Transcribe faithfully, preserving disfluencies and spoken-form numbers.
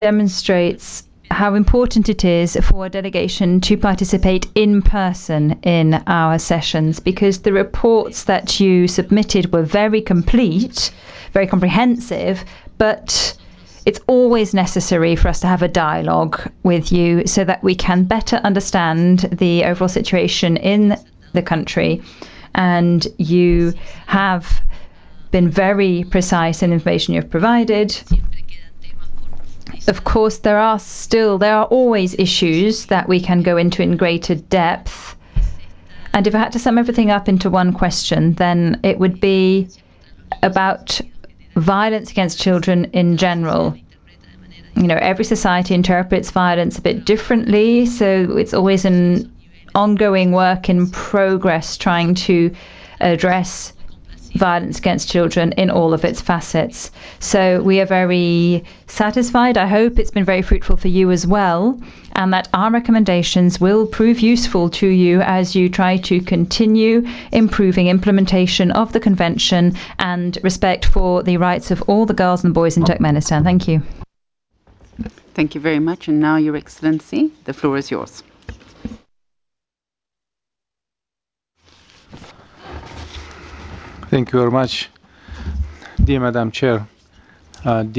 demonstrates how important it is for a delegation to participate in person in our sessions, because the reports that you submitted were very complete, very comprehensive, but it's always necessary for us to have a dialogue with you so that we can better understand the overall situation in the country. And you have been very precise in the information you've provided. Of course, there are still, there are always issues that we can go into in greater depth. And if I had to sum everything up into one question, then it would be about violence against children in general. You know, every society interprets violence a bit differently, so it's always an ongoing work in progress trying to address violence against children in all of its facets. So we are very satisfied. I hope it's been very fruitful for you as well, and that our recommendations will prove useful to you as you try to continue improving implementation of the Convention and respect for the rights of all the girls and boys in Turkmenistan. Thank you. Thank you very much. And now, Your Excellency, the floor is yours. Thank you very much, dear Madam Chair. Uh,